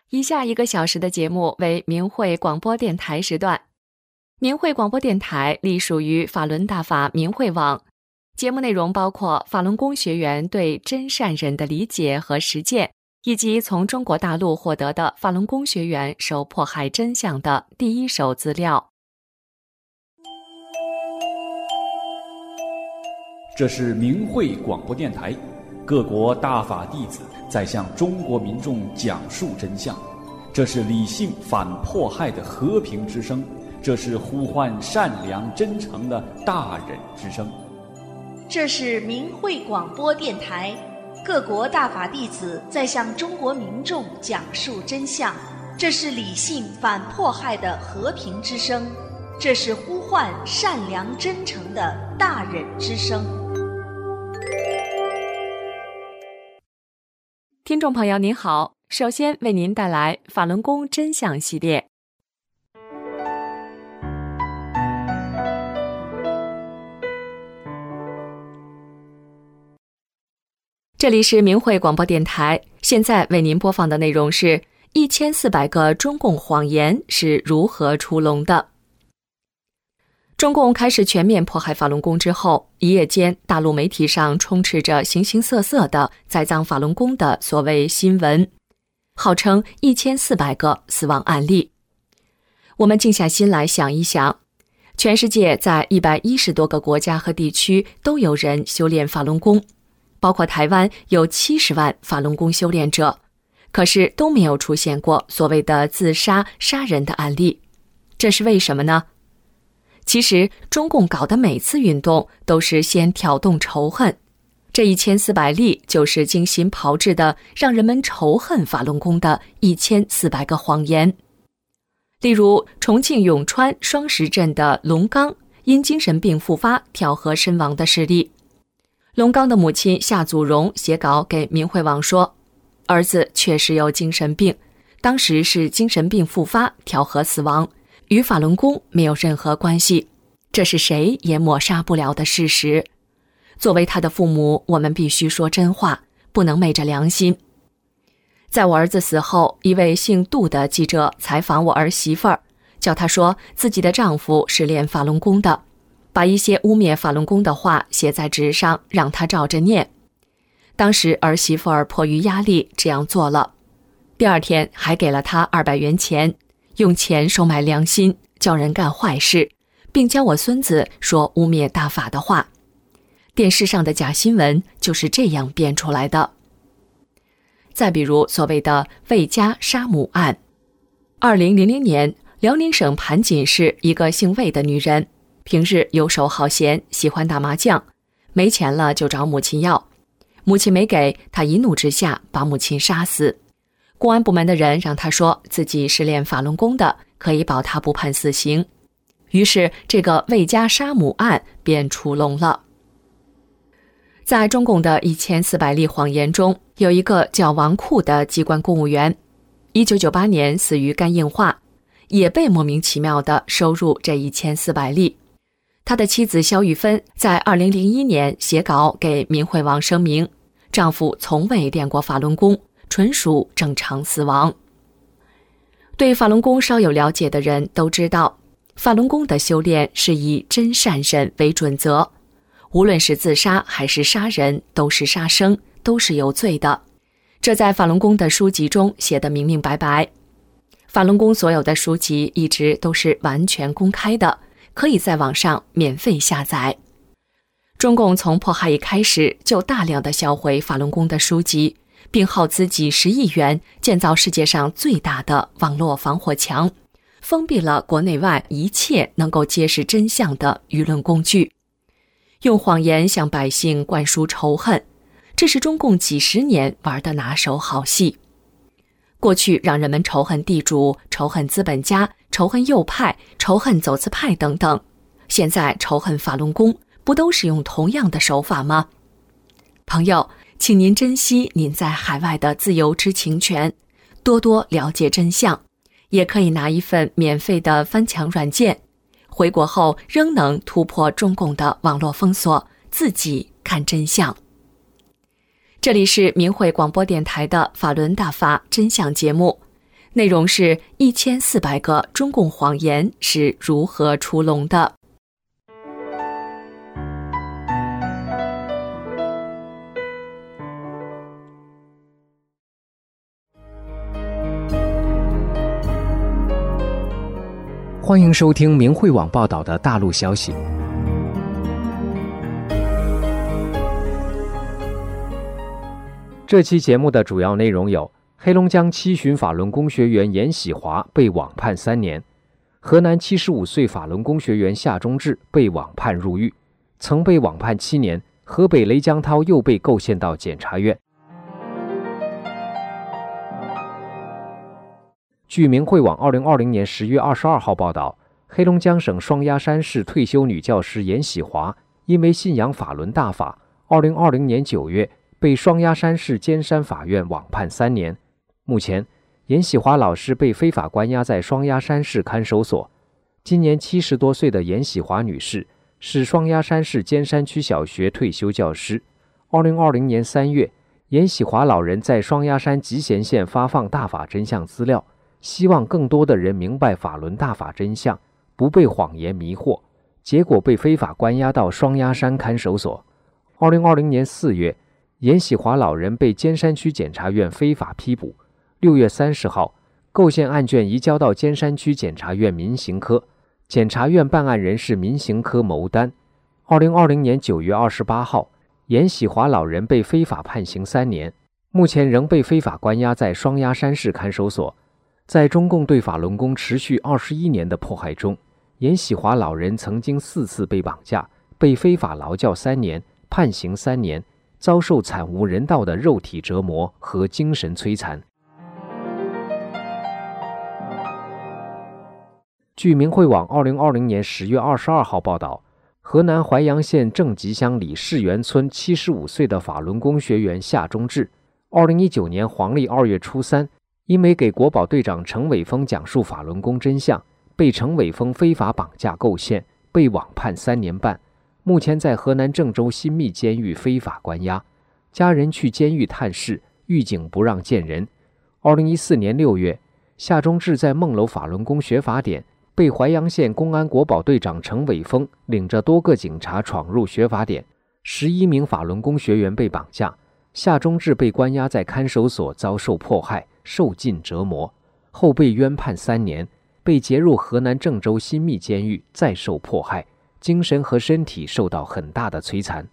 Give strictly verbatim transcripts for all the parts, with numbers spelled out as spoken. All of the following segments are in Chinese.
以下一个小时的节目为明慧广播电台时段。明慧广播电台隶属于法轮大法明慧网，节目内容包括法轮功学员对真善忍的理解和实践，以及从中国大陆获得的法轮功学员受迫害真相的第一手资料。 这是明慧广播电台，各国大法弟子在向中国民众讲述真相，这是理性反迫害的和平之声，这是呼唤善良真诚的大忍之声。 这是明慧广播电台，各国大法弟子在向中国民众讲述真相，这是理性反迫害的和平之声，这是呼唤善良真诚的大忍之声。 听众朋友您好，首先为您带来法轮功真相系列。这里是明慧广播电台，现在为您播放的内容是一千四百个中共谎言是如何出笼的。中共开始全面迫害法轮功之后，一夜间大陆媒体上充斥着形形色色的栽赃法轮功的所谓新闻，号称一千四百个死亡案例。我们静下心来想一想，全世界在一百一十多个国家和地区都有人修炼法轮功，包括台湾有七十万法轮功修炼者，可是都没有出现过所谓的自杀杀人的案例，这是为什么呢？其实中共搞的每次运动都是先挑动仇恨，这一千四百例就是精心炮制的让人们仇恨法轮功的一千四百个谎言。例如重庆永川双石镇的龙刚因精神病复发跳河身亡的事例。龙刚的母亲夏祖荣写稿给明慧网说，儿子确实有精神病，当时是精神病复发跳河死亡，与法轮功没有任何关系，这是谁也抹杀不了的事实。作为他的父母，我们必须说真话，不能昧着良心。在我儿子死后，一位姓杜的记者采访我儿媳妇儿，叫她说自己的丈夫是练法轮功的，把一些污蔑法轮功的话写在纸上，让她照着念。当时儿媳妇儿迫于压力这样做了，第二天还给了她二百元钱，用钱收买良心，叫人干坏事，并教我孙子说污蔑大法的话。电视上的假新闻就是这样编出来的。再比如所谓的魏家杀母案，二零零零年，辽宁省盘锦市一个姓魏的女人，平日游手好闲，喜欢打麻将，没钱了就找母亲要，母亲没给，她一怒之下把母亲杀死。公安部门的人让他说自己是练法轮功的，可以保他不判死刑，于是这个魏家杀母案便出笼了。在中共的一千四百例谎言中，有一个叫王库的机关公务员，一九九八年死于肝硬化，也被莫名其妙地收入这一千四百例。他的妻子肖玉芬在二零零一年写稿给明慧网声明，丈夫从未练过法轮功，纯属正常死亡。对法轮功稍有了解的人都知道，法轮功的修炼是以真善忍为准则，无论是自杀还是杀人，都是杀生，都是有罪的。这在法轮功的书籍中写得明明白白。法轮功所有的书籍一直都是完全公开的，可以在网上免费下载。中共从迫害一开始就大量的销毁法轮功的书籍，并耗资几十亿元建造世界上最大的网络防火墙，封闭了国内外一切能够揭示真相的舆论工具，用谎言向百姓灌输仇恨，这是中共几十年玩的拿手好戏。过去让人们仇恨地主、仇恨资本家、仇恨右派、仇恨走资派等等，现在仇恨法轮功，不都是用同样的手法吗？朋友，请您珍惜您在海外的自由知情权，多多了解真相，也可以拿一份免费的翻墙软件，回国后仍能突破中共的网络封锁，自己看真相。这里是明慧广播电台的法轮大法真相节目， 内容是一千四百个中共谎言是如何出笼的。 欢迎收听明慧网报道的大陆消息。这期节目的主要内容有：黑龙江七旬法轮功学员严喜华被网判三年；河南七十五岁法轮功学员夏忠志被网判入狱；曾被网判七年，河北雷江涛又被构陷到检察院。据明慧网二零二零年十月二十二号报道，黑龙江省双鸭山市退休女教师严喜华因为信仰法轮大法，二零二零年九月被双鸭山市尖山法院网判三年。目前，严喜华老师被非法关押在双鸭山市看守所。今年七十多岁的严喜华女士是双鸭山市尖山区小学退休教师。二零二零年三月，严喜华老人在双鸭山集贤县发放大法真相资料，希望更多的人明白法轮大法真相，不被谎言迷惑，结果被非法关押到双鸭山看守所。二零二零年四月，严喜华老人被尖山区检察院非法批捕。六月三十号，构陷案卷移交到尖山区检察院民刑科，检察院办案人是民刑科牟丹。二零二零年九月二十八号，严喜华老人被非法判刑三年，目前仍被非法关押在双鸭山市看守所。在中共对法轮功持续二十一年的迫害中，严喜华老人曾经四次被绑架，被非法劳教三年，判刑三年，遭受惨无人道的肉体折磨和精神摧残。据明慧网二零二零年十月二十二号报道，河南淮阳县正集乡里世园村七十五岁的法轮功学员夏忠志，二零一九年黄历二月初三，因为给国保队长程伟峰讲述法轮功真相，被程伟峰非法绑架构陷，被网判三年半，目前在河南郑州新密监狱非法关押。家人去监狱探视，狱警不让见人。二零一四年六月，夏忠志在孟楼法轮功学法点，被淮阳县公安国保队长程伟峰领着多个警察闯入学法点，十一名法轮功学员被绑架，夏忠志被关押在看守所遭受迫害，受尽折磨，后被冤判三年，被劫入河南郑州新密监狱再受迫害，精神和身体受到很大的摧残。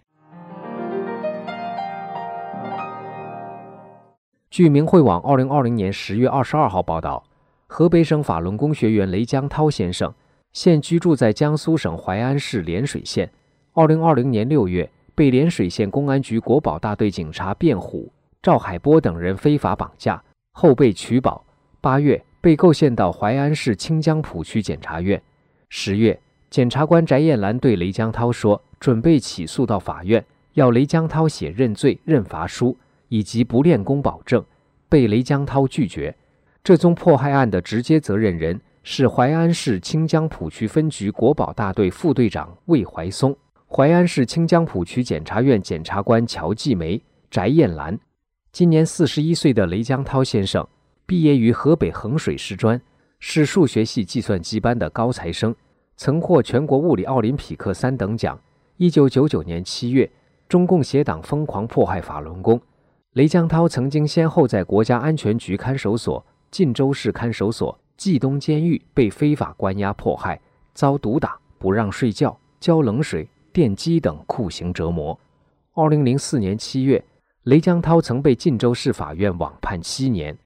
据明慧网二零二零年十月二十二号报道，河北省法轮功学员雷江涛先生现居住在江苏省淮安市涟水县。二零二零年六月，被涟水县公安局国保大队警察卞虎、赵海波等人非法绑架，后被取保。八月，被构陷到淮安市清江浦区检察院。十月，检察官翟艳兰对雷江涛说，准备起诉到法院，要雷江涛写认罪认罚书以及不练功保证，被雷江涛拒绝。这宗迫害案的直接责任人是淮安市清江浦区分局国保大队副队长魏怀松、淮安市清江浦区检察院检察官乔继梅、翟艳兰。今年四十一岁的雷江涛先生毕业于河北衡水师专，是数学系计算机班的高材生，曾获全国物理奥林匹克三等奖。一九九九年七月，中共协党疯狂迫害法轮功，雷江涛曾经先后在国家安全局看守所、晋州市看守所、冀东监狱被非法关押迫害，遭毒打、不让睡觉、浇冷水、电击等酷刑折磨。二零零四年七月，雷江涛曾被晋州市法院网判七年。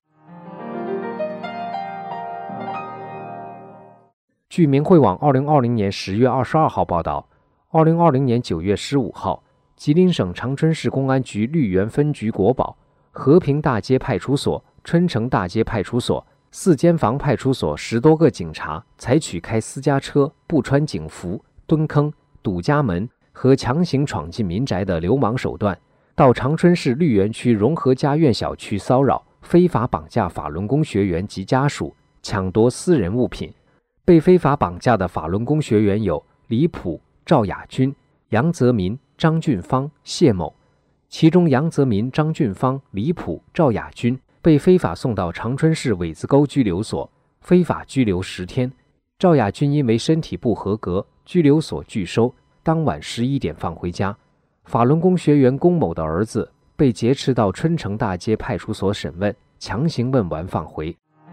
据明慧网二零二零年十月二十二号报道，二零二零年九月十五号，吉林省长春市公安局绿园分局国保、和平大街派出所、春城大街派出所、四间房派出所十多个警察采取开私家车、不穿警服、蹲坑、堵家门和强行闯进民宅的流氓手段，到长春市绿园区融合家苑小区骚扰、非法绑架法轮功学员及家属，抢夺私人物品。被非法绑架的法轮功学员有李普、赵亚军、杨泽民、张俊芳、谢某。其中杨泽民、张俊芳、李普、赵亚军被非法送到长春市苇子沟拘留所，非法拘留十天。赵亚军因为身体不合格，拘留所拒收，当晚十一点放回家。法轮功学员龚某的儿子被劫持到春城大街派出所审问，强行问完放回。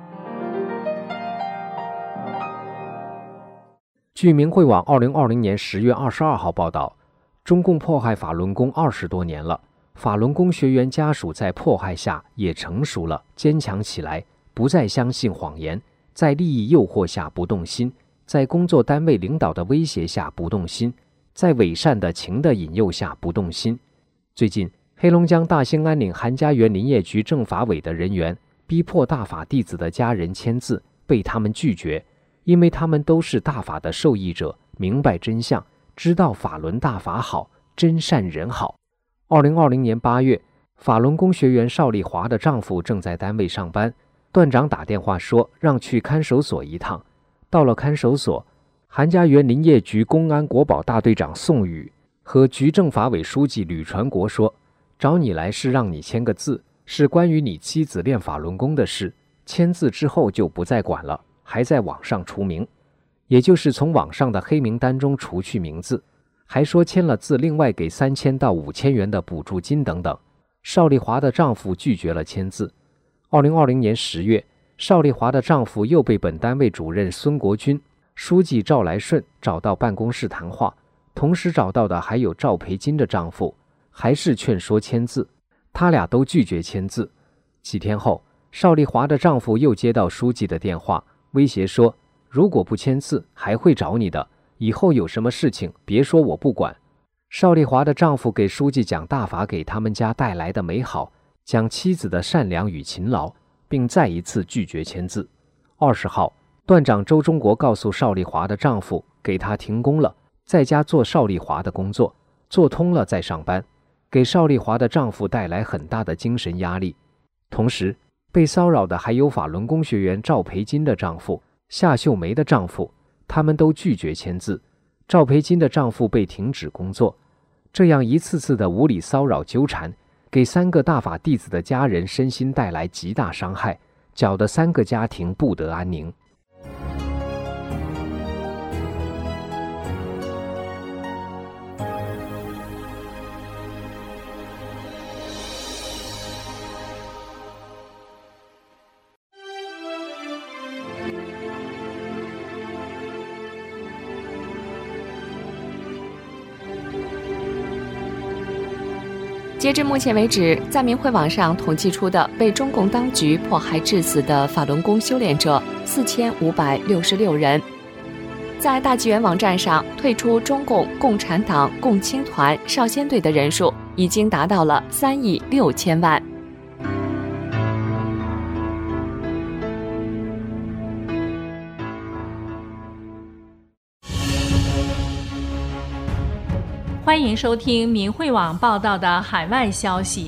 据明慧网二零二零年十月二十二号报道，中共迫害法轮功二十多年了，法轮功学员家属在迫害下也成熟了，坚强起来，不再相信谎言，在利益诱惑下不动心，在工作单位领导的威胁下不动心，在伪善的情的引诱下不动心。最近，黑龙江大兴安岭韩家园林业局政法委的人员逼迫大法弟子的家人签字，被他们拒绝，因为他们都是大法的受益者，明白真相，知道法轮大法好，真善人好。二零二零年八月，法轮功学员邵丽华的丈夫正在单位上班，段长打电话说让去看守所一趟。到了看守所，韩家园林业局公安国保大队长宋宇和局政法委书记吕传国说，找你来是让你签个字，是关于你妻子练法轮功的事，签字之后就不再管了，还在网上除名，也就是从网上的黑名单中除去名字，还说签了字另外给三千到五千元的补助金等等。邵丽华的丈夫拒绝了签字。二零二零年十月，邵丽华的丈夫又被本单位主任孙国军、书记赵来顺找到办公室谈话，同时找到的还有赵培金的丈夫，还是劝说签字，他俩都拒绝签字。几天后，邵丽华的丈夫又接到书记的电话，威胁说如果不签字还会找你的，以后有什么事情别说我不管。邵丽华的丈夫给书记讲大法给他们家带来的美好，讲妻子的善良与勤劳，并再一次拒绝签字。二十号，段长周中国告诉邵丽华的丈夫，给他停工了，在家做邵丽华的工作，做通了再上班，给邵丽华的丈夫带来很大的精神压力。同时，被骚扰的还有法轮功学员赵培金的丈夫、夏秀梅的丈夫，他们都拒绝签字。赵培金的丈夫被停止工作。这样一次次的无理骚扰纠缠，给三个大法弟子的家人身心带来极大伤害，搅得三个家庭不得安宁。 截至目前为止，在明慧网上统计出的被中共当局迫害致死的法轮功修炼者四千五百六十六人。在大纪元网站上，退出中共共产党共青团少先队的人数已经达到了三亿六千万。 欢迎收听明慧网报道的海外消息。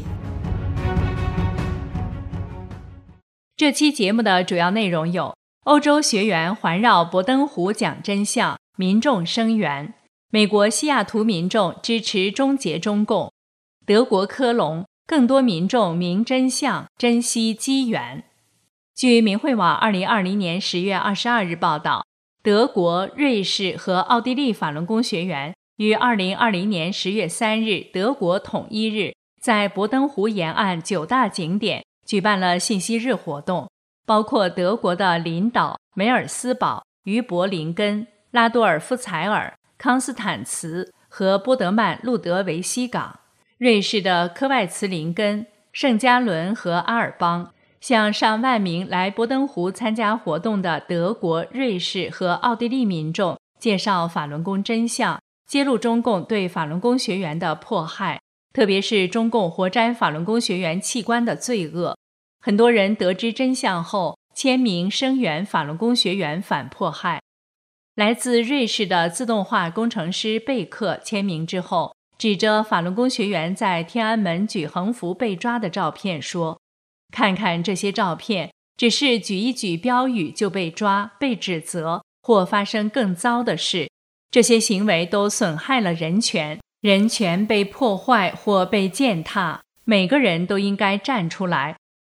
这期节目的主要内容有：欧洲学员环绕博登湖讲真相，民众声援；美国西雅图民众支持终结中共；德国科隆更多民众明真相，珍惜机缘。据明慧网二零二零年十月二十二日报道，德国、瑞士和奥地利法轮功学员于二零二零年十月三日德国统一日，在博登湖沿岸九大景点举办了信息日活动，包括德国的林岛、梅尔斯堡、于柏林根、拉多尔夫采尔、康斯坦茨和波德曼路德维希港；瑞士的科外茨林根、圣加伦和阿尔邦，向上万名来博登湖参加活动的德国、瑞士和奥地利民众介绍法轮功真相，揭露中共对法轮功学员的迫害，特别是中共活摘法轮功学员器官的罪恶。很多人得知真相后，签名声援法轮功学员反迫害。来自瑞士的自动化工程师贝克签名之后，指着法轮功学员在天安门举横幅被抓的照片说：看看这些照片，只是举一举标语就被抓、被指责，或发生更糟的事。这些行为都损害了人权，人权被破坏或被践踏，每个人都应该站出来，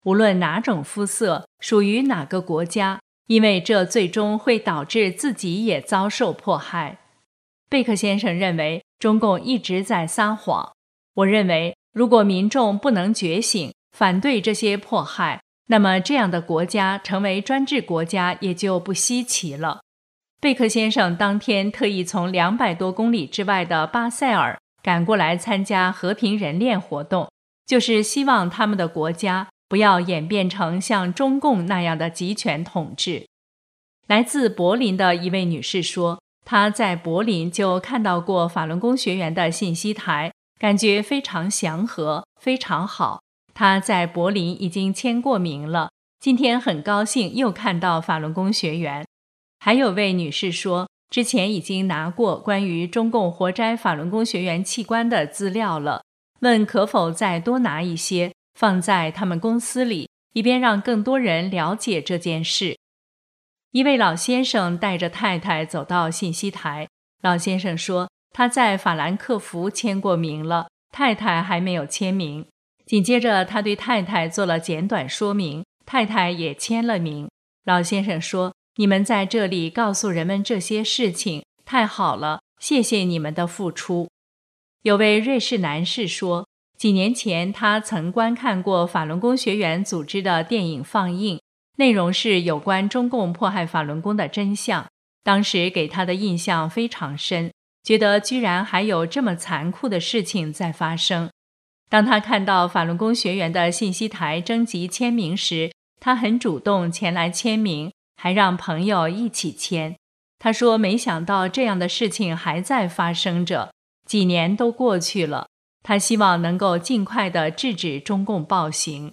无论哪种肤色，属于哪个国家，因为这最终会导致自己也遭受迫害。贝克先生认为中共一直在撒谎。我认为，如果民众不能觉醒，反对这些迫害，那么这样的国家成为专制国家也就不稀奇了。贝克先生当天特意从两百多公里之外的巴塞尔赶过来参加和平人链活动，就是希望他们的国家不要演变成像中共那样的集权统治。来自柏林的一位女士说，她在柏林就看到过法轮功学员的信息台，感觉非常祥和，非常好。她在柏林已经签过名了，今天很高兴又看到法轮功学员。还有位女士说，之前已经拿过关于中共活摘法轮功学员器官的资料了，问可否再多拿一些，放在他们公司里，以便让更多人了解这件事。一位老先生带着太太走到信息台，老先生说他在法兰克福签过名了，太太还没有签名。紧接着他对太太做了简短说明，太太也签了名。老先生说，你们在这里告诉人们这些事情，太好了，谢谢你们的付出。有位瑞士男士说，几年前他曾观看过法轮功学员组织的电影放映，内容是有关中共迫害法轮功的真相，当时给他的印象非常深，觉得居然还有这么残酷的事情在发生。当他看到法轮功学员的信息台征集签名时，他很主动前来签名，还让朋友一起签。他说没想到这样的事情还在发生着，几年都过去了，他希望能够尽快地制止中共暴行。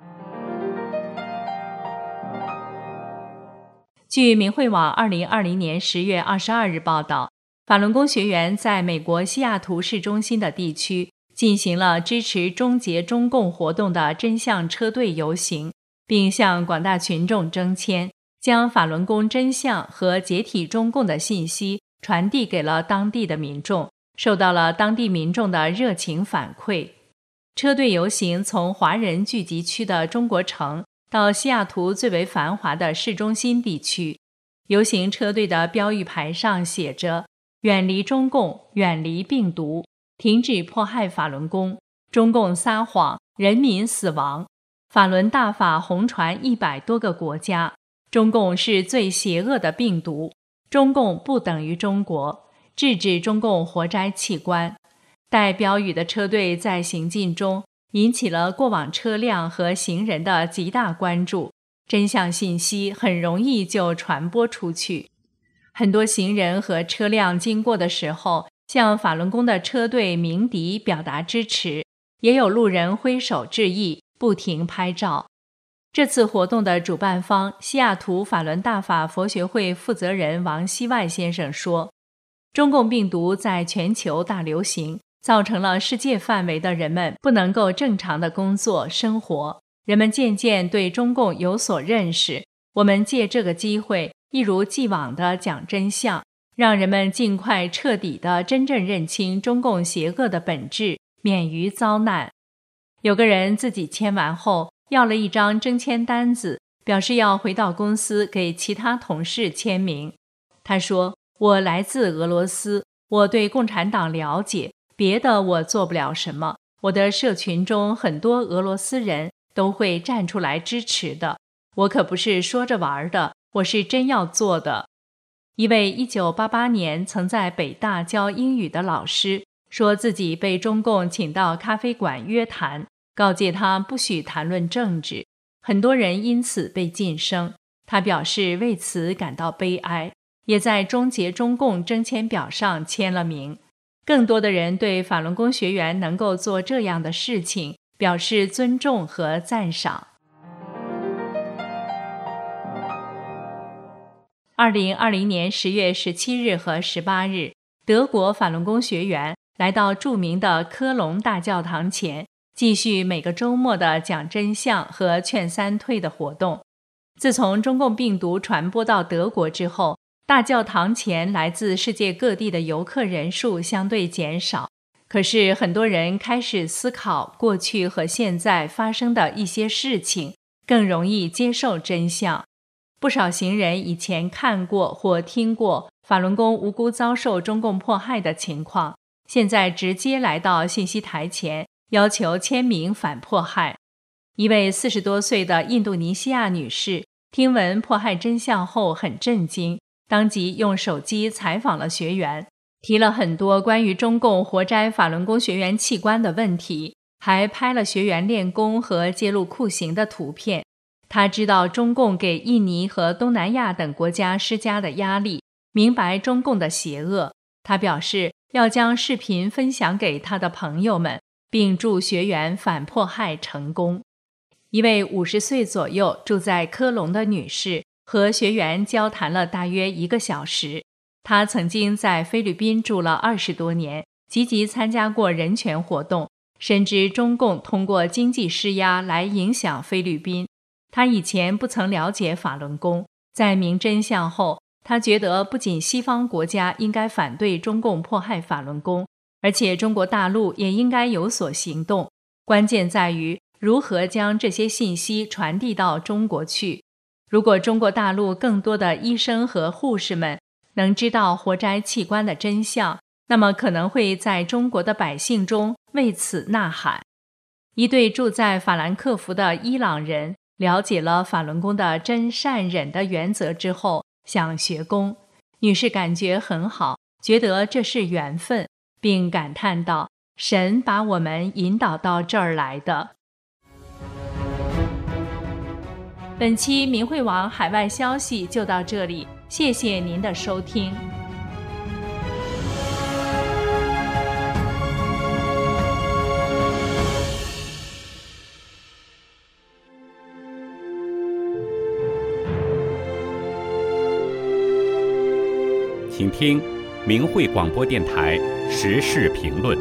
据明慧网二零二零年十月二十二日报道，法轮功学员在美国西雅图市中心的地区进行了支持终结中共活动的真相车队游行，并向广大群众征签，将法轮功真相和解体中共的信息传递给了当地的民众，受到了当地民众的热情反馈。车队游行从华人聚集区的中国城到西雅图最为繁华的市中心地区。游行车队的标语牌上写着，远离中共，远离病毒，停止迫害法轮功，中共撒谎，人民死亡，法轮大法红传一百多个国家，中共是最邪恶的病毒，中共不等于中国，制止中共活摘器官。带标语的车队在行进中引起了过往车辆和行人的极大关注，真相信息很容易就传播出去。很多行人和车辆经过的时候，向法轮功的车队鸣笛表达支持，也有路人挥手致意，不停拍照。这次活动的主办方西雅图法轮大法佛学会负责人王希外先生说，中共病毒在全球大流行，造成了世界范围的人们不能够正常的工作生活，人们渐渐对中共有所认识。我们借这个机会一如既往地讲真相，让人们尽快彻底地真正认清中共邪恶的本质，免于遭难。有个人自己签完后要了一张征签单子，表示要回到公司给其他同事签名。他说，我来自俄罗斯，我对共产党了解，别的我做不了什么，我的社群中很多俄罗斯人都会站出来支持的，我可不是说着玩的，我是真要做的。一位一九八八年曾在北大教英语的老师说自己被中共请到咖啡馆约谈，告诫他不许谈论政治，很多人因此被晋升。他表示为此感到悲哀，也在终结中共征签表上签了名。更多的人对法轮功学员能够做这样的事情表示尊重和赞赏。二零二零年十月十七日和十八日，德国法轮功学员来到著名的科隆大教堂前，继续每个周末的讲真相和劝三退的活动。自从中共病毒传播到德国之后，大教堂前来自世界各地的游客人数相对减少，可是很多人开始思考过去和现在发生的一些事情， 更容易接受真相。不少行人以前看过或听过法轮功无辜遭受中共迫害的情况，现在直接来到信息台前，要求签名反迫害。一位四十多岁的印度尼西亚女士听闻迫害真相后很震惊，当即用手机采访了学员，提了很多关于中共活摘法轮功学员器官的问题，还拍了学员练功和揭露酷刑的图片。他知道中共给印尼和东南亚等国家施加的压力，明白中共的邪恶。他表示要将视频分享给他的朋友们，并祝学员反迫害成功。一位五十岁左右住在科隆的女士和学员交谈了大约一个小时。她曾经在菲律宾住了二十多年，积极参加过人权活动，深知中共通过经济施压来影响菲律宾。她以前不曾了解法轮功，在明真相后，她觉得不仅西方国家应该反对中共迫害法轮功，而且中国大陆也应该有所行动。关键在于如何将这些信息传递到中国去。如果中国大陆更多的医生和护士们能知道活摘器官的真相，那么可能会在中国的百姓中为此呐喊。一对住在法兰克福的伊朗人了解了法轮功的真善忍的原则之后，想学功。女士感觉很好，觉得这是缘分，并感叹道：神把我们引导到这儿来的。本期明慧网海外消息就到这里，谢谢您的收听。 请听明慧广播电台时事评论。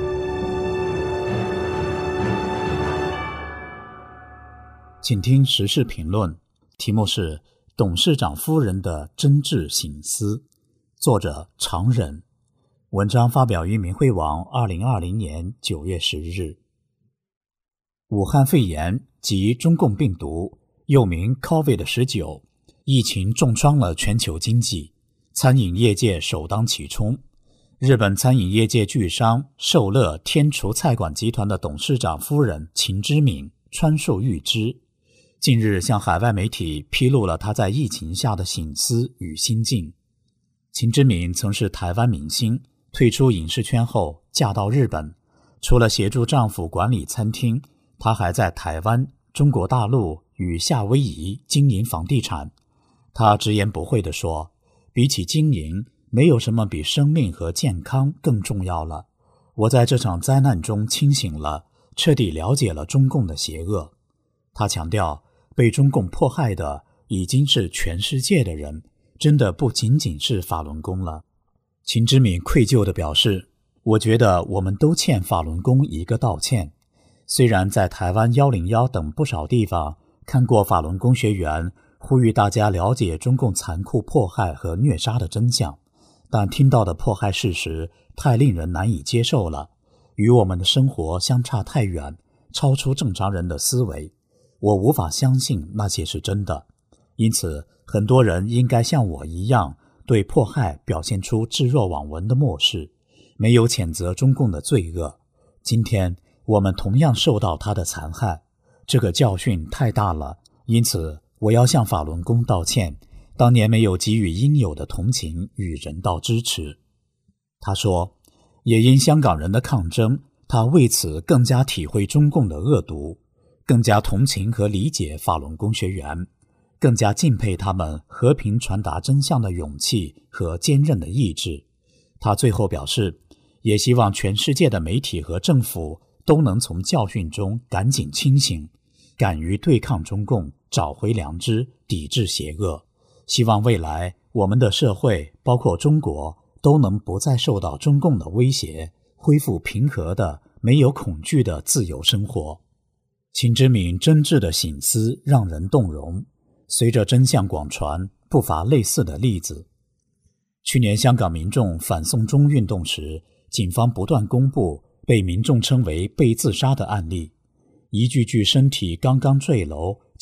请听时事评论，题目是董事长夫人的真挚省思，作者常忍。文章发表于明慧网二零二零年九月十日。武汉肺炎及中共病毒，又名 C O V I D 十九， 疫情重创了全球经济，餐饮业界首当其冲。日本餐饮业界巨商寿乐天厨菜馆集团的董事长夫人秦之敏川述预知，近日向海外媒体披露了她在疫情下的省思与心境。秦之敏曾是台湾明星，退出影视圈后嫁到日本，除了协助丈夫管理餐厅，她还在台湾、中国大陆与夏威夷经营房地产。她直言不讳地说，比起经营，没有什么比生命和健康更重要了。我在这场灾难中清醒了，彻底了解了中共的邪恶。他强调，被中共迫害的已经是全世界的人，真的不仅仅是法轮功了。秦之敏愧疚地表示，我觉得我们都欠法轮功一个道歉。虽然在台湾一零一等不少地方看过法轮功学员呼吁大家了解中共残酷迫害和虐杀的真相，但听到的迫害事实太令人难以接受了，与我们的生活相差太远，超出正常人的思维。我无法相信那些是真的，因此很多人应该像我一样，对迫害表现出置若罔闻的漠视，没有谴责中共的罪恶。今天我们同样受到他的残害，这个教训太大了，因此我要向法轮功道歉，当年没有给予应有的同情与人道支持。他说，也因香港人的抗争，他为此更加体会中共的恶毒，更加同情和理解法轮功学员，更加敬佩他们和平传达真相的勇气和坚韧的意志。他最后表示，也希望全世界的媒体和政府都能从教训中赶紧清醒，敢于对抗中共，找回良知，抵制邪恶。希望未来我们的社会，包括中国，都能不再受到中共的威胁，恢复平和的、没有恐惧的自由生活。秦之敏真挚的省思让人动容，随着真相广传，不乏类似的例子。去年香港民众反送中运动时，警方不断公布被民众称为被自杀的案例，一具具身体刚刚坠楼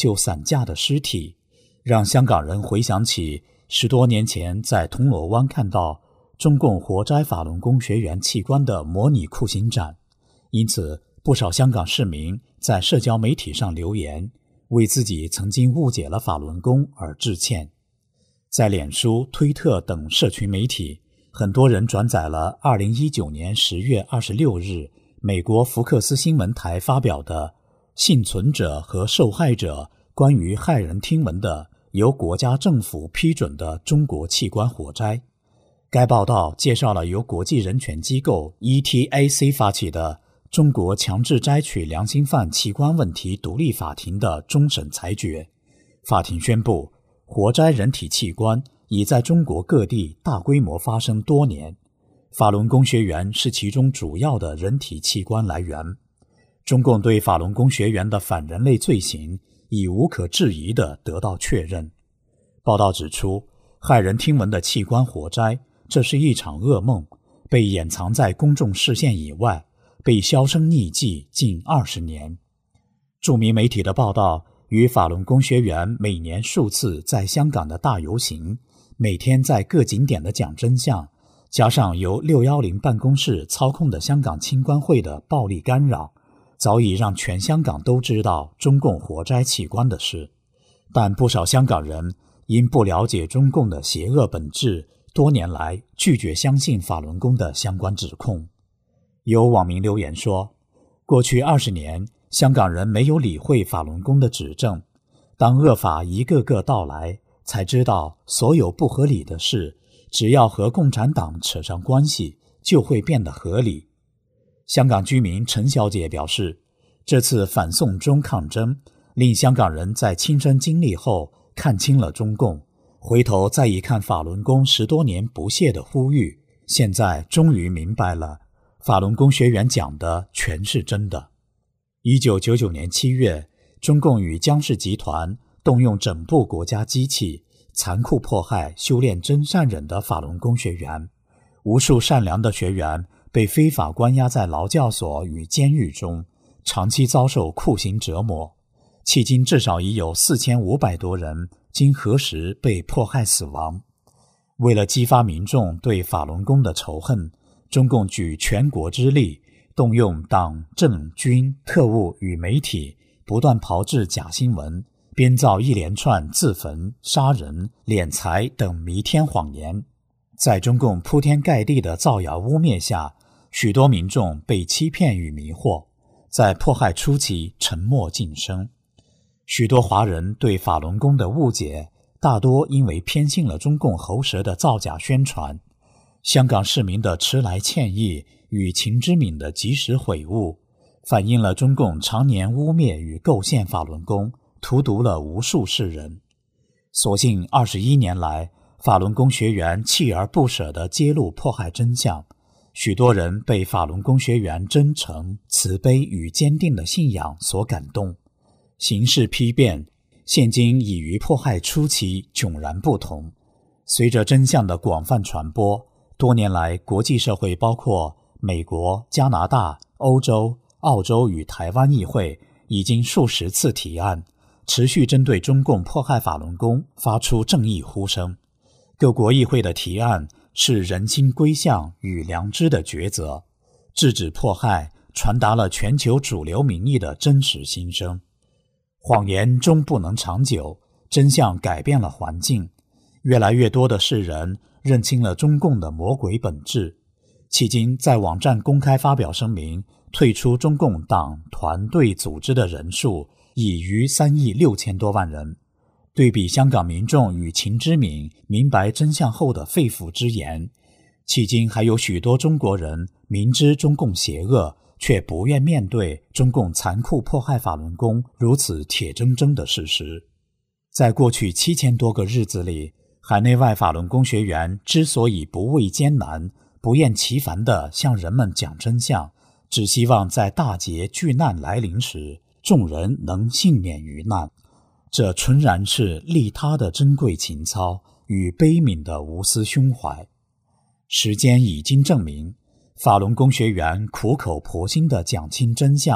就散架的尸体，让香港人回想起十多年前在铜锣湾看到中共活摘法轮功学员器官的模拟酷刑展。因此，不少香港市民在社交媒体上留言，为自己曾经误解了法轮功而致歉。在脸书、推特等社群媒体，很多人转载了二零一九年十月二十六日美国福克斯新闻台发表的幸存者和受害者关于骇人听闻的由国家政府批准的中国器官活摘。该报道介绍了由国际人权机构 E T A C 发起的中国强制摘取良心犯器官问题独立法庭的终审裁决。法庭宣布，活摘人体器官已在中国各地大规模发生多年，法轮功学员是其中主要的人体器官来源。中共对法轮功学员的反人类罪行已无可置疑地得到确认。报道指出，骇人听闻的器官活摘，这是一场噩梦，被掩藏在公众视线以外，被销声匿迹近二十年。著名媒体的报道与法轮功学员每年数次在香港的大游行，每天在各景点的讲真相，加上由六一零办公室操控的香港清官会的暴力干扰，早已让全香港都知道中共活摘器官的事。但不少香港人因不了解中共的邪恶本质，多年来拒绝相信法轮功的相关指控。有网民留言说，过去二十年，香港人没有理会法轮功的指证，当恶法一个个到来，才知道所有不合理的事，只要和共产党扯上关系，就会变得合理。香港居民陈小姐表示，这次反送中抗争令香港人在亲身经历后看清了中共，回头再一看法轮功十多年不懈的呼吁，现在终于明白了，法轮功学员讲的全是真的。一九九九年七月，中共与江氏集团动用整部国家机器，残酷迫害修炼真善忍的法轮功学员。无数善良的学员被非法关押在劳教所与监狱中，长期遭受酷刑折磨。迄今至少已有四千五百多人经核实被迫害死亡。为了激发民众对法轮功的仇恨，中共举全国之力，动用党政军特务与媒体，不断炮制假新闻，编造一连串自焚、杀人、敛财等弥天谎言。在中共铺天盖地的造谣污蔑下，许多民众被欺骗与迷惑，在迫害初期沉默晋升。许多华人对法轮功的误解，大多因为偏信了中共喉舌的造假宣传。香港市民的迟来歉意与秦之敏的及时悔悟，反映了中共常年污蔑与构陷法轮功，荼毒了无数世人。所幸二十一年来，法轮功学员锲而不舍地揭露迫害真相，许多人被法轮功学员真诚、慈悲与坚定的信仰所感动。形势批变，现今已与迫害初期迥然不同。随着真相的广泛传播，多年来国际社会包括美国、加拿大、欧洲、澳洲与台湾议会已经数十次提案，持续针对中共迫害法轮功发出正义呼声。各国议会的提案是人心归向与良知的抉择，制止迫害，传达了全球主流民意的真实心声。谎言终不能长久，真相改变了环境，越来越多的世人认清了中共的魔鬼本质。迄今在网站公开发表声明退出中共党团队组织的人数已逾三亿六千多万人。对比香港民众与秦之敏明白真相后的肺腑之言，迄今还有许多中国人明知中共邪恶，却不愿面对中共残酷迫害法轮功如此铁铮铮的事实。在过去七千多个日子里，海内外法轮功学员之所以不畏艰难，不厌其烦地向人们讲真相，只希望在大劫巨难来临时，众人能幸免于难。这纯然是利他的珍贵情操与悲悯的无私胸怀。时间已经证明，法轮功学员苦口婆心地讲清真相，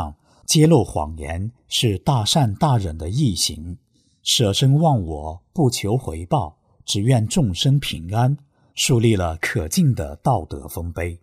揭露谎言是大善大忍的义行，舍身忘我，不求回报，只愿众生平安，树立了可敬的道德丰碑。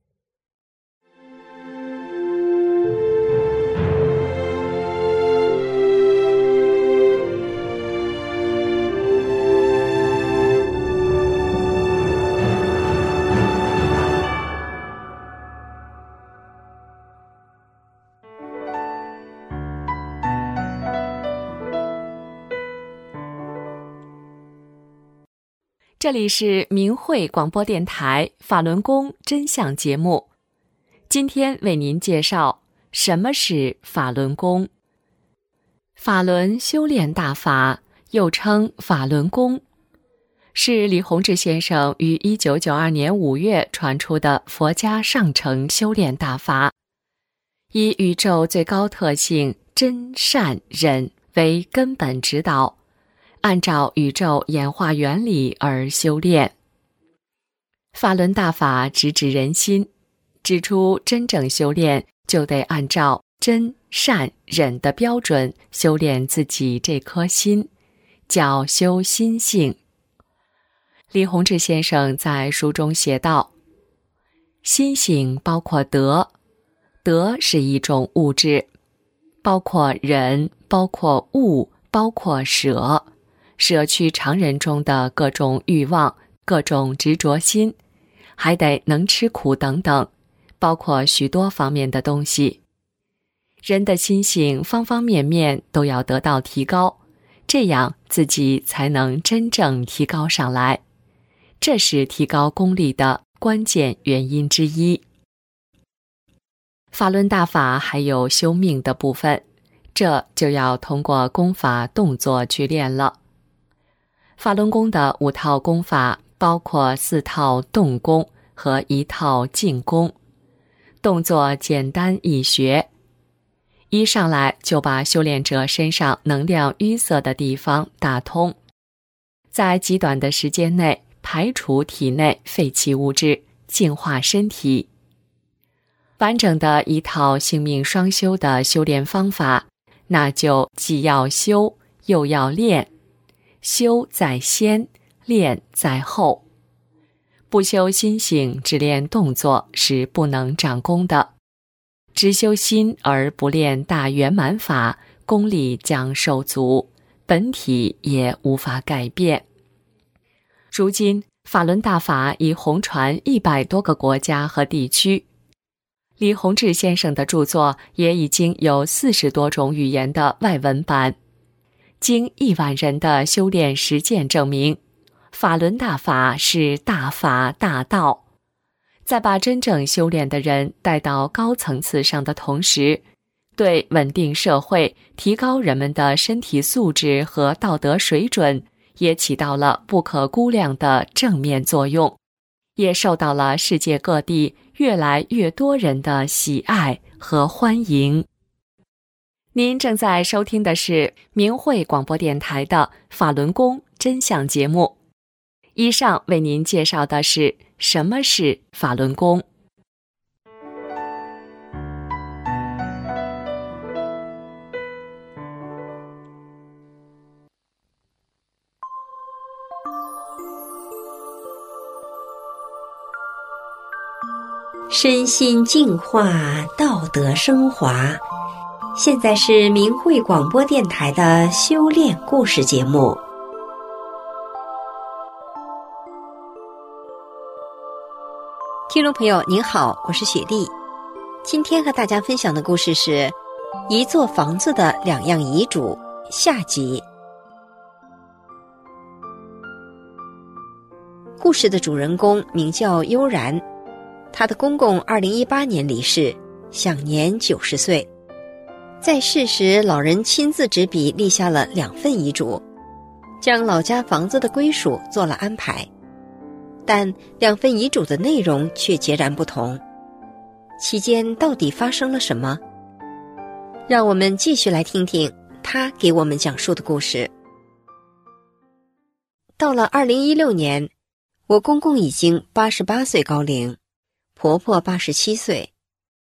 这里是明慧广播电台法轮功真相节目，今天为您介绍什么是法轮功。法轮修炼大法又称法轮功，是李洪志先生于一九九二年五月传出的佛家上乘修炼大法，以宇宙最高特性真善忍为根本指导，按照宇宙演化原理而修炼。法轮大法直指人心，指出真正修炼就得按照真善忍的标准修炼自己这颗心，叫修心性。李洪志先生在书中写道，心性包括德，德是一种物质，包括忍，包括悟，包括舍，舍去常人中的各种欲望、各种执着心，还得能吃苦等等，包括许多方面的东西。人的心性方方面面都要得到提高，这样自己才能真正提高上来，这是提高功力的关键原因之一。法轮大法还有修命的部分，这就要通过功法动作去练了。法轮功的五套功法包括四套动功和一套静功，动作简单易学，一上来就把修炼者身上能量淤塞的地方打通，在极短的时间内排除体内废弃物质，净化身体。完整的一套性命双修的修炼方法，那就既要修又要练，修在先，练在后。不修心性，只练动作是不能长功的。只修心而不练大圆满法，功力将受阻，本体也无法改变。如今法轮大法已红传一百多个国家和地区，李洪志先生的著作也已经有四十多种语言的外文版。经亿万人的修炼实践证明，法轮大法是大法大道，在把真正修炼的人带到高层次上的同时，对稳定社会、提高人们的身体素质和道德水准也起到了不可估量的正面作用，也受到了世界各地越来越多人的喜爱和欢迎。您正在收听的是明慧广播电台的法轮功真相节目。以上为您介绍的是什么是法轮功。 身心净化，道德升华。现在是明慧广播电台的修炼故事节目。听众朋友您好，我是雪莉。今天和大家分享的故事是一座房子的两样遗嘱下集。故事的主人公名叫悠然，他的公公二零一八年离世，享年九十岁。在世时，老人亲自执笔立下了两份遗嘱，将老家房子的归属做了安排，但两份遗嘱的内容却截然不同。期间到底发生了什么？让我们继续来听听他给我们讲述的故事。到了二零一六年，我公公已经八十八岁高龄，婆婆八十七岁。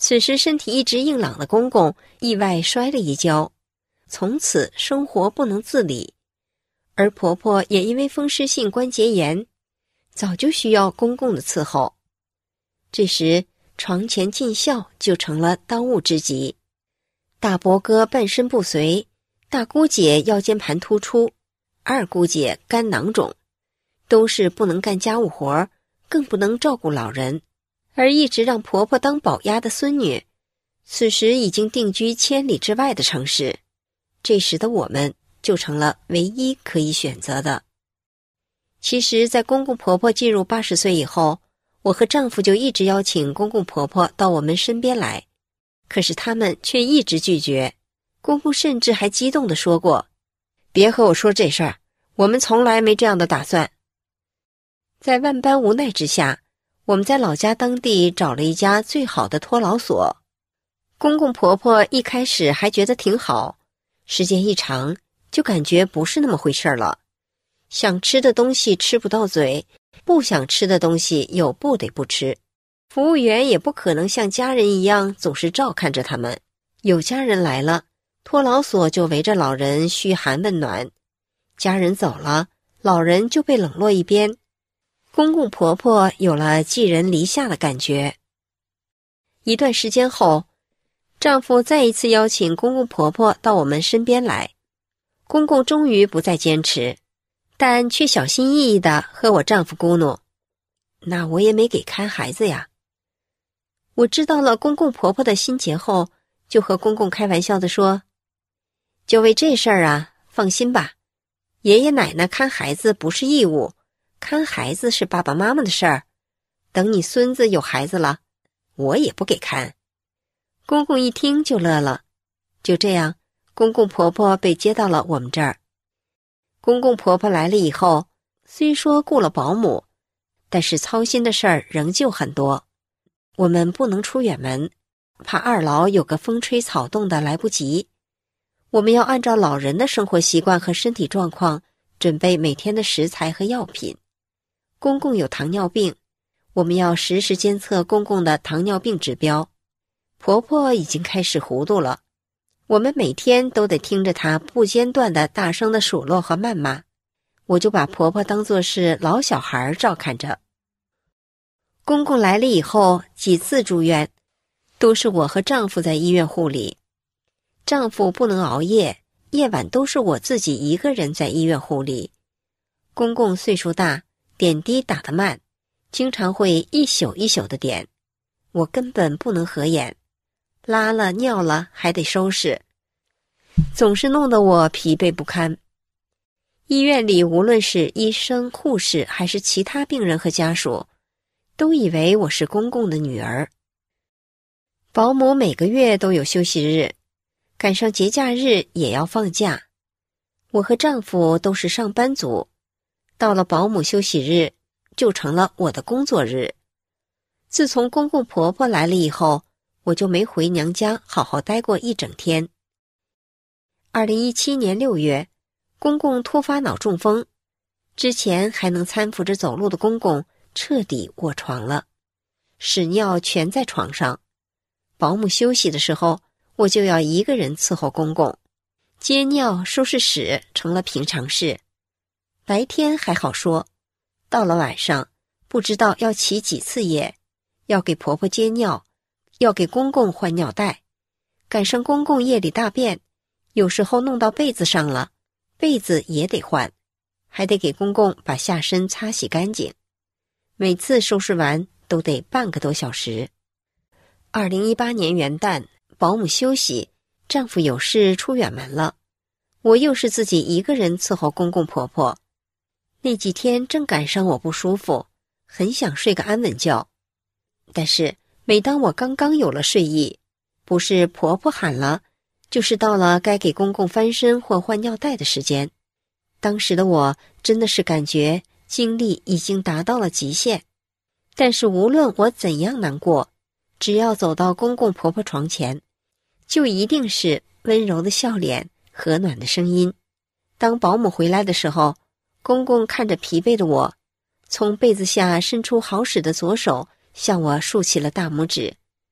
此时身体一直硬朗的公公意外摔了一跤，从此生活不能自理，而婆婆也因为风湿性关节炎，早就需要公公的伺候。这时床前尽孝就成了当务之急。大伯哥半身不遂，大姑姐腰间盘突出，二姑姐肝囊肿，都是不能干家务活，更不能照顾老人。而一直让婆婆当保鸭的孙女，此时已经定居千里之外的城市，这时的我们就成了唯一可以选择的。其实在公公婆婆进入八十岁以后，我和丈夫就一直邀请公公婆婆到我们身边来，可是他们却一直拒绝。公公甚至还激动地说过，别和我说这事儿，我们从来没这样的打算。在万般无奈之下，我们在老家当地找了一家最好的托老所。公公婆婆一开始还觉得挺好，时间一长就感觉不是那么回事了，想吃的东西吃不到嘴，不想吃的东西又不得不吃，服务员也不可能像家人一样总是照看着他们，有家人来了，托老所就围着老人嘘寒问暖，家人走了，老人就被冷落一边，公公婆婆有了寄人篱下的感觉。一段时间后，丈夫再一次邀请公公婆婆到我们身边来，公公终于不再坚持，但却小心翼翼地和我丈夫咕哝，那我也没给看孩子呀。我知道了公公婆婆的心结后，就和公公开玩笑地说，就为这事儿啊，放心吧，爷爷奶奶看孩子不是义务，看孩子是爸爸妈妈的事儿，等你孙子有孩子了，我也不给看。公公一听就乐了，就这样，公公婆婆被接到了我们这儿。公公婆婆来了以后，虽说雇了保姆，但是操心的事儿仍旧很多。我们不能出远门，怕二老有个风吹草动的来不及。我们要按照老人的生活习惯和身体状况，准备每天的食材和药品。公公有糖尿病，我们要实时监测公公的糖尿病指标。婆婆已经开始糊涂了，我们每天都得听着她不间断的大声的数落和谩骂，我就把婆婆当作是老小孩照看着。公公来了以后，几次住院，都是我和丈夫在医院护理。丈夫不能熬夜，夜晚都是我自己一个人在医院护理。公公岁数大，点滴打得慢，经常会一宿一宿的点，我根本不能合眼，拉了尿了还得收拾，总是弄得我疲惫不堪。医院里无论是医生、护士还是其他病人和家属，都以为我是公公的女儿。保姆每个月都有休息日，赶上节假日也要放假。我和丈夫都是上班族，到了保姆休息日，就成了我的工作日。自从公公婆婆来了以后，我就没回娘家好好待过一整天。二零一七年六月，公公突发脑中风，之前还能搀扶着走路的公公彻底卧床了，屎尿全在床上。保姆休息的时候，我就要一个人伺候公公，接尿收拾屎成了平常事。白天还好说，到了晚上，不知道要起几次夜，要给婆婆接尿，要给公公换尿袋，赶上公公夜里大便，有时候弄到被子上了，被子也得换，还得给公公把下身擦洗干净。每次收拾完都得半个多小时。二零一八年元旦，保姆休息，丈夫有事出远门了，我又是自己一个人伺候公公婆婆。那几天正赶上我不舒服，很想睡个安稳觉。但是每当我刚刚有了睡意，不是婆婆喊了，就是到了该给公公翻身或换尿袋的时间。当时的我真的是感觉精力已经达到了极限，但是无论我怎样难过，只要走到公公婆婆床前，就一定是温柔的笑脸，和暖的声音。当保姆回来的时候，公公看着疲惫的我，从被子下伸出好使的左手，向我竖起了大拇指。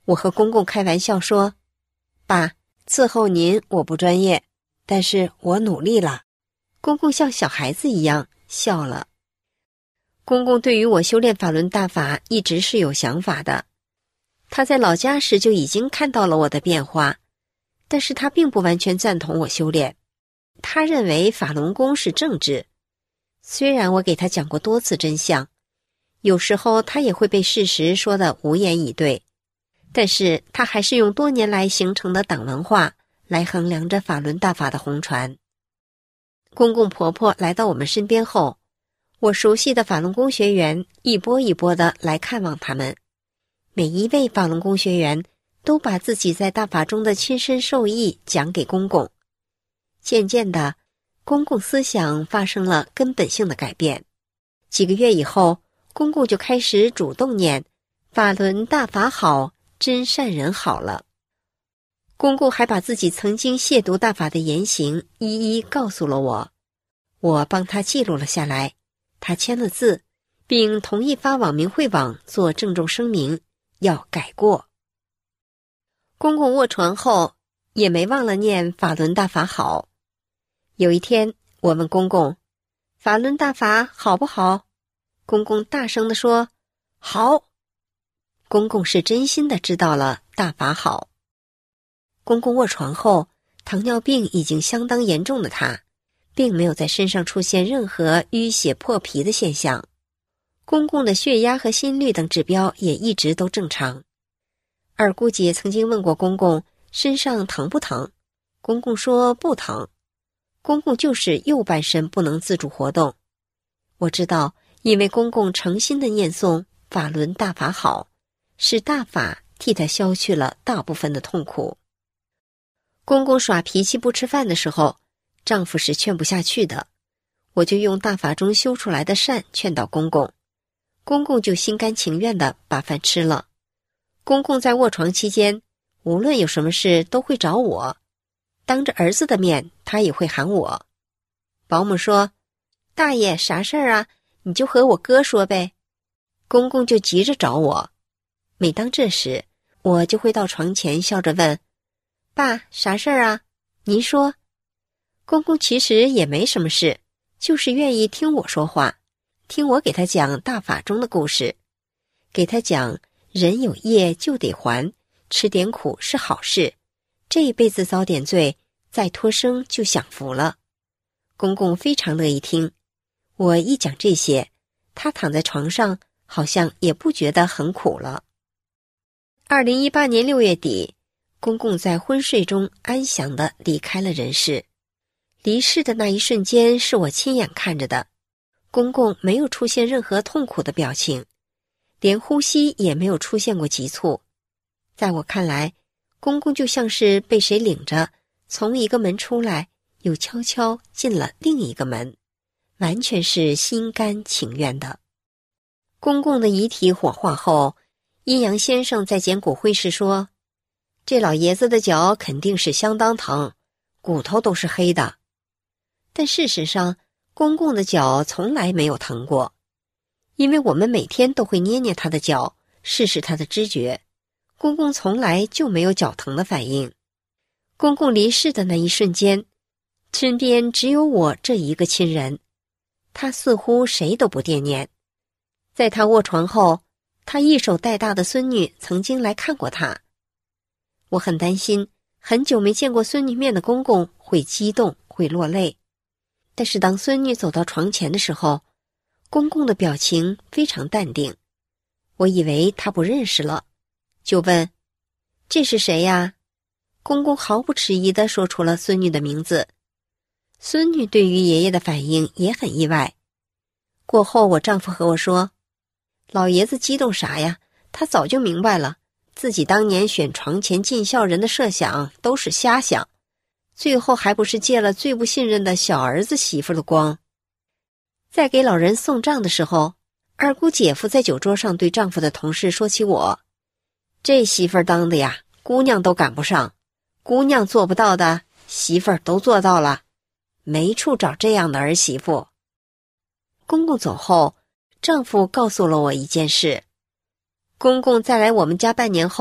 我和公公开玩笑说，爸，伺候您我不专业，但是我努力了。公公像小孩子一样笑了。公公对于我修炼法轮大法一直是有想法的，他在老家时就已经看到了我的变化，但是他并不完全赞同我修炼。他认为法轮功是正治，虽然我给他讲过多次真相，有时候他也会被事实说得无言以对，但是他还是用多年来形成的党文化来衡量着法轮大法的红传。公公婆婆来到我们身边后，我熟悉的法轮功学员一波一波的来看望他们，每一位法轮功学员都把自己在大法中的亲身受益讲给公公。渐渐的，公公思想发生了根本性的改变。几个月以后，公公就开始主动念法轮大法好，真善人好了。公公还把自己曾经亵渎大法的言行一一告诉了我，我帮他记录了下来，他签了字，并同意发往明慧网做郑重声明，要改过。公公卧床后也没忘了念法轮大法好。有一天我问公公，法轮大法好不好？公公大声地说，好。公公是真心的知道了大法好。公公卧床后，糖尿病已经相当严重的他，并没有在身上出现任何淤血破皮的现象。公公的血压和心率等指标也一直都正常。二姑姐曾经问过公公身上疼不疼，公公说不疼。公公就是右半身不能自主活动。我知道，因为公公诚心的念诵法轮大法好，是大法替他消去了大部分的痛苦。公公耍脾气不吃饭的时候，丈夫是劝不下去的，我就用大法中修出来的善劝导公公，公公就心甘情愿地把饭吃了。公公在卧床期间，无论有什么事都会找我，当着儿子的面他也会喊我。保姆说，大爷啥事儿啊，你就和我哥说呗。公公就急着找我，每当这时，我就会到床前笑着问，爸，啥事儿啊？您说。公公其实也没什么事，就是愿意听我说话，听我给他讲大法中的故事，给他讲人有业就得还，吃点苦是好事，这一辈子遭点罪，再脱生就享福了。公公非常乐意听，我一讲这些，他躺在床上好像也不觉得很苦了。二零一八年六月底，公公在昏睡中安详地离开了人世。离世的那一瞬间是我亲眼看着的，公公没有出现任何痛苦的表情，连呼吸也没有出现过急促。在我看来，公公就像是被谁领着从一个门出来，又悄悄进了另一个门，完全是心甘情愿的。公公的遗体火化后，阴阳先生在捡骨灰时说，这老爷子的脚肯定是相当疼，骨头都是黑的。但事实上，公公的脚从来没有疼过，因为我们每天都会捏捏他的脚，试试他的知觉，公公从来就没有脚疼的反应。公公离世的那一瞬间，身边只有我这一个亲人，他似乎谁都不惦念。在他卧床后，他一手带大的孙女曾经来看过他。我很担心，很久没见过孙女面的公公会激动，会落泪。但是当孙女走到床前的时候，公公的表情非常淡定，我以为他不认识了，就问，这是谁呀？公公毫不迟疑地说出了孙女的名字。孙女对于爷爷的反应也很意外。过后我丈夫和我说，老爷子激动啥呀，他早就明白了，自己当年选床前尽孝人的设想都是瞎想，最后还不是借了最不信任的小儿子媳妇的光。在给老人送葬的时候，二姑姐夫在酒桌上对丈夫的同事说起我，这媳妇儿当的呀，姑娘都赶不上，姑娘做不到的，媳妇儿都做到了，没处找这样的儿媳妇。公公走后，丈夫告诉了我一件事，公公在来我们家半年后，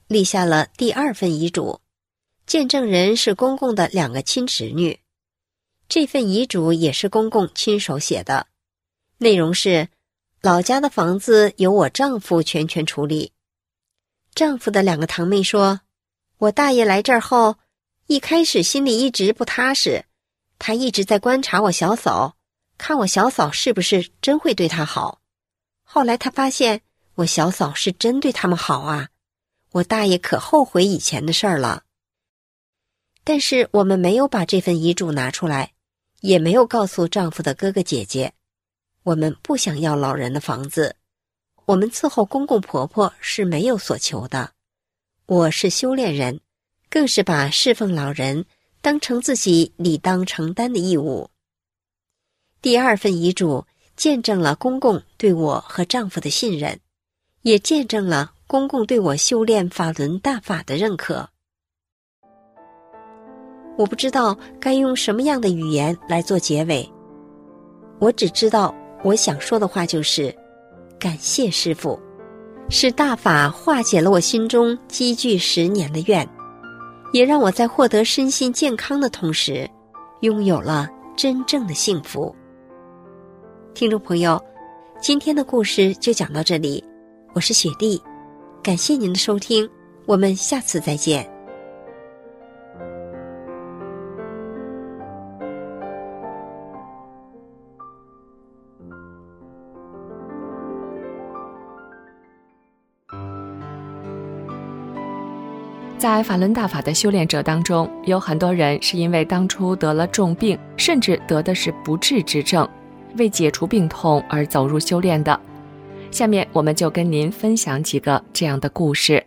立下了第二份遗嘱，见证人是公公的两个亲侄女。这份遗嘱也是公公亲手写的，内容是老家的房子由我丈夫全权处理。丈夫的两个堂妹说，我大爷来这儿后，一开始心里一直不踏实，他一直在观察我小嫂，看我小嫂是不是真会对他好。后来他发现我小嫂是真对他们好啊，我大爷可后悔以前的事儿了。但是我们没有把这份遗嘱拿出来，也没有告诉丈夫的哥哥姐姐，我们不想要老人的房子，我们伺候公公婆婆是没有所求的。我是修炼人，更是把侍奉老人当成自己理当承担的义务。第二份遗嘱见证了公公对我和丈夫的信任，也见证了公公对我修炼法轮大法的认可。我不知道该用什么样的语言来做结尾，我只知道我想说的话就是感谢师父，是大法化解了我心中积聚十年的怨，也让我在获得身心健康的同时，拥有了真正的幸福。听众朋友，今天的故事就讲到这里，我是雪莉，感谢您的收听，我们下次再见。 在法轮大法的修炼者当中，有很多人是因为当初得了重病，甚至得的是不治之症，为解除病痛而走入修炼的。下面我们就跟您分享几个这样的故事。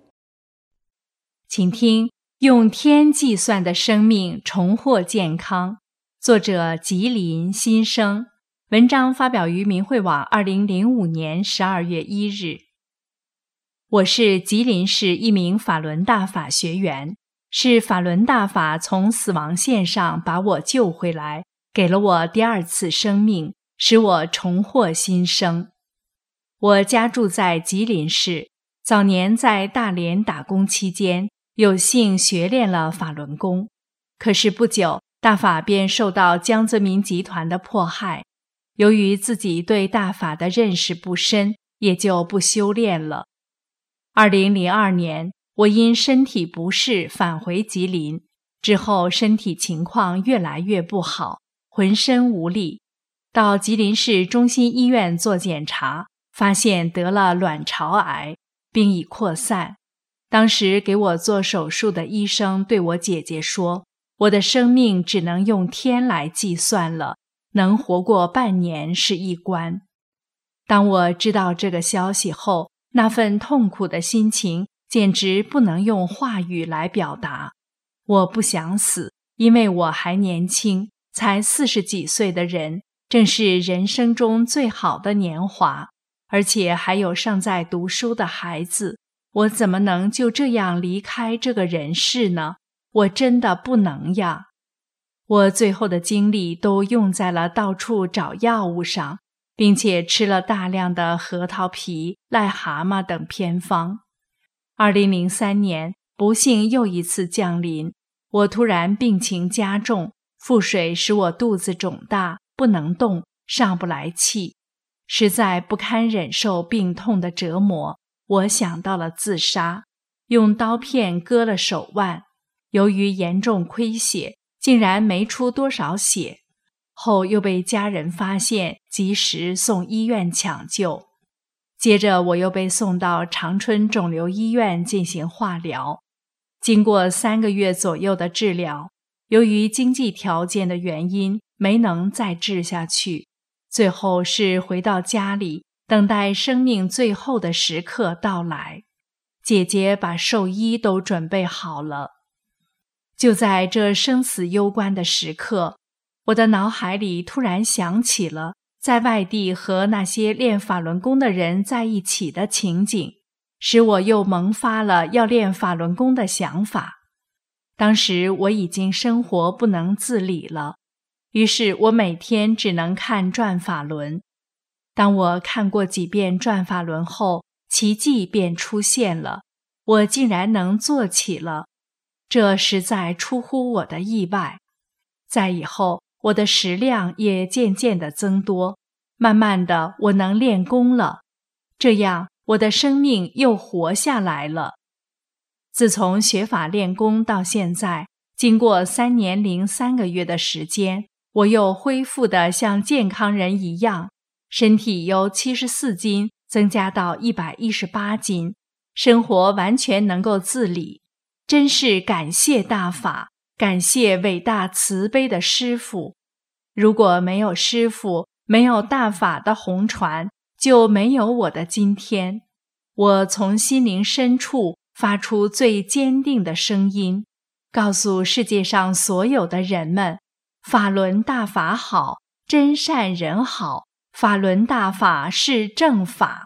请听，用天计算的生命重获健康，作者吉林新生，文章发表于明慧网二零零五年十二月一日。我是吉林市一名法轮大法学员，是法轮大法从死亡线上把我救回来，给了我第二次生命，使我重获新生。我家住在吉林市，早年在大连打工期间，有幸学练了法轮功。可是不久，大法便受到江泽民集团的迫害，由于自己对大法的认识不深，也就不修炼了。二零零二年，我因身体不适返回吉林，之后身体情况越来越不好，浑身无力。到吉林市中心医院做检查，发现得了卵巢癌，并已扩散。当时给我做手术的医生对我姐姐说，我的生命只能用天来计算了，能活过半年是一关。当我知道这个消息后，那份痛苦的心情简直不能用话语来表达。我不想死，因为我还年轻，才四十几岁的人，正是人生中最好的年华，而且还有尚在读书的孩子，我怎么能就这样离开这个人世呢？我真的不能呀。我最后的精力都用在了到处找药物上，并且吃了大量的核桃皮、癞蛤蟆等偏方。二零零三年，不幸又一次降临，我突然病情加重，腹水使我肚子肿大，不能动，上不来气，实在不堪忍受病痛的折磨，我想到了自杀，用刀片割了手腕，由于严重亏血，竟然没出多少血。后又被家人发现，及时送医院抢救。接着我又被送到长春肿瘤医院进行化疗。经过三个月左右的治疗，由于经济条件的原因，没能再治下去。最后是回到家里，等待生命最后的时刻到来。姐姐把寿衣都准备好了。就在这生死攸关的时刻，我的脑海里突然想起了在外地和那些练法轮功的人在一起的情景，使我又萌发了要练法轮功的想法。当时我已经生活不能自理了，于是我每天只能看转法轮。当我看过几遍转法轮后，奇迹便出现了， 我竟然能做起了，这实在出乎我的意外。在以后，我的食量也渐渐地增多，慢慢的我能练功了，这样我的生命又活下来了。自从学法练功到现在，经过三年零三个月的时间，我又恢复得像健康人一样，身体由七十四斤增加到一百一十八斤，生活完全能够自理，真是感谢大法，感谢伟大慈悲的师父。如果没有师父，没有大法的红传，就没有我的今天。我从心灵深处发出最坚定的声音，告诉世界上所有的人们，法轮大法好，真善人好，法轮大法是正法。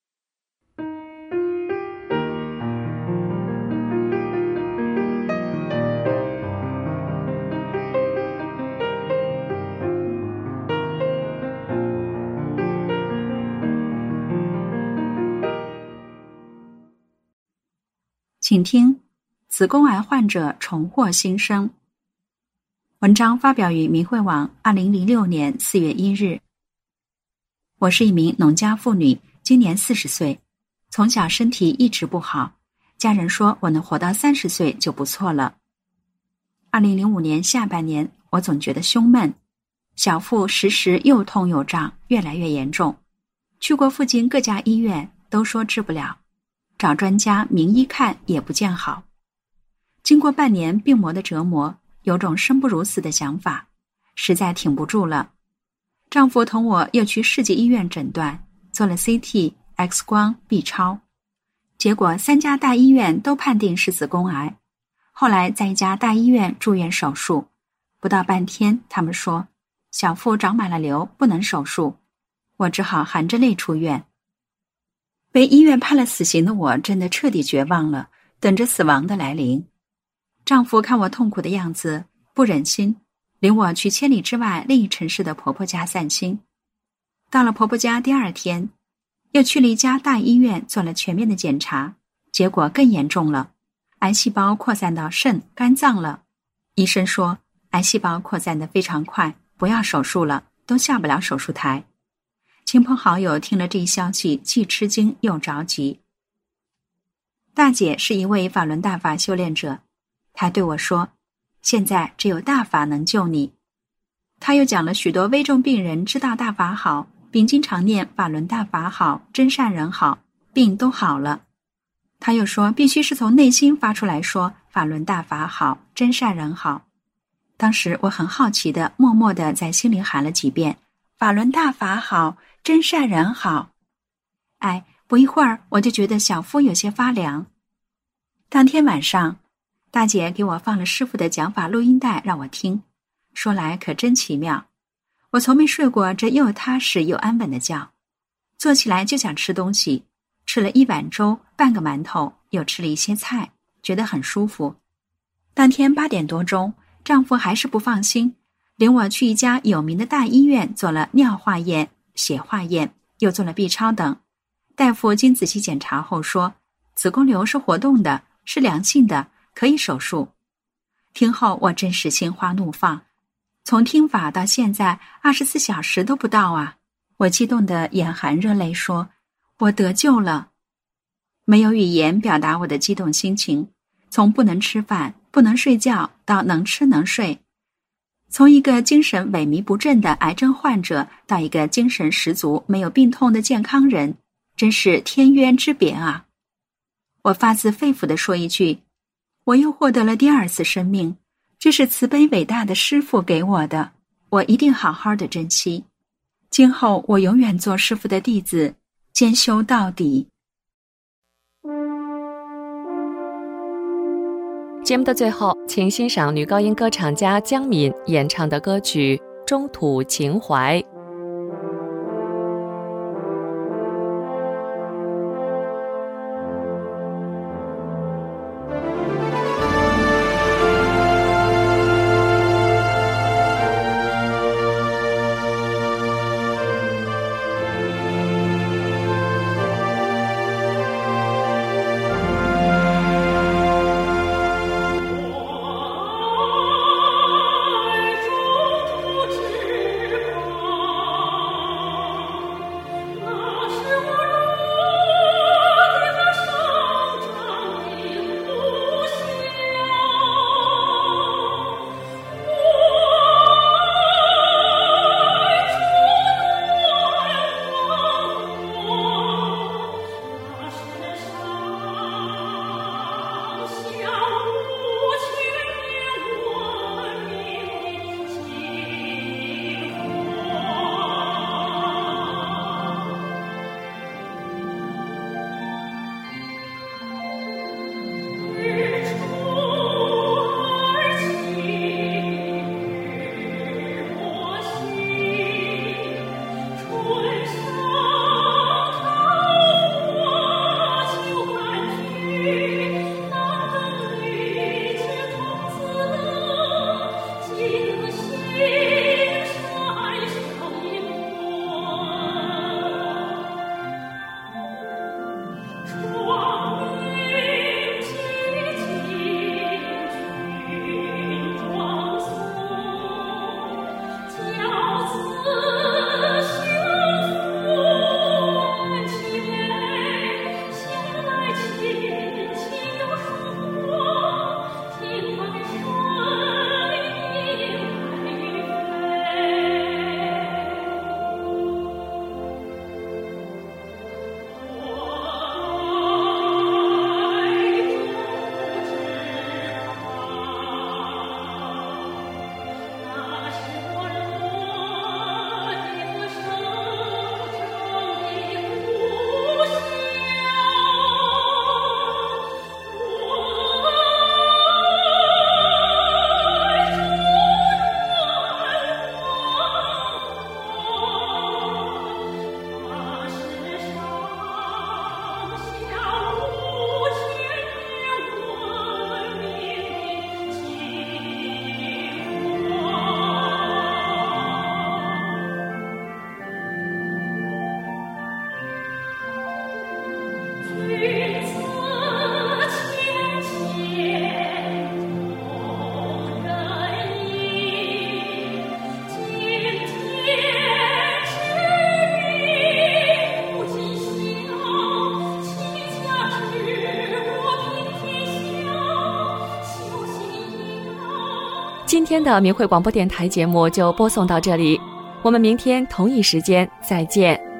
请听：子宫癌患者重获新生。文章发表于明慧网二零零六年四月一日。我是一名农家妇女，今年四十岁，从小身体一直不好，家人说我能活到三十岁就不错了。二零零五年下半年，我总觉得胸闷，小腹时时又痛又胀，越来越严重。去过附近各家医院，都说治不了。找专家名医看也不见好。经过半年病魔的折磨，有种生不如死的想法，实在挺不住了。丈夫同我又去世纪医院诊断，做了 C T、X 光、B 超，结果三家大医院都判定是子宫癌。后来在一家大医院住院手术，不到半天，他们说小腹长满了瘤，不能手术，我只好含着泪出院。被医院判了死刑的我真的彻底绝望了，等着死亡的来临。丈夫看我痛苦的样子，不忍心，领我去千里之外另一城市的婆婆家散心。到了婆婆家第二天，又去了一家大医院做了全面的检查，结果更严重了，癌细胞扩散到肾、肝脏了。医生说癌细胞扩散得非常快，不要手术了，都下不了手术台。亲朋好友听了这一消息，既吃惊又着急。大姐是一位法轮大法修炼者，她对我说，现在只有大法能救你。她又讲了许多危重病人知道大法好，并经常念法轮大法好，真善人好，病都好了。她又说必须是从内心发出来说法轮大法好，真善人好。当时我很好奇的默默地在心里喊了几遍，法轮大法好，真善人好。哎，不一会儿我就觉得小腹有些发凉。当天晚上，大姐给我放了师父的讲法录音带让我听，说来可真奇妙。我从没睡过这又踏实又安稳的觉，坐起来就想吃东西，吃了一碗粥，半个馒头，又吃了一些菜，觉得很舒服。当天八点多钟，丈夫还是不放心，领我去一家有名的大医院做了尿化验、血化验，又做了 B 超等。大夫经仔细检查后说，子宫瘤是活动的，是良性的，可以手术。听后我真是心花怒放，从听法到现在二十四小时都不到啊！我激动得眼含热泪说，我得救了。没有语言表达我的激动心情，从不能吃饭、不能睡觉到能吃能睡，从一个精神萎靡不振的癌症患者到一个精神十足、没有病痛的健康人，真是天渊之别啊！我发自肺腑地说一句，我又获得了第二次生命，这是慈悲伟大的师父给我的，我一定好好的珍惜。今后我永远做师父的弟子，兼修到底。 节目的最后，请欣赏女高音歌唱家江敏演唱的歌曲《中土情怀》。 今天的明慧广播电台节目就播送到这里，我们明天同一时间再见。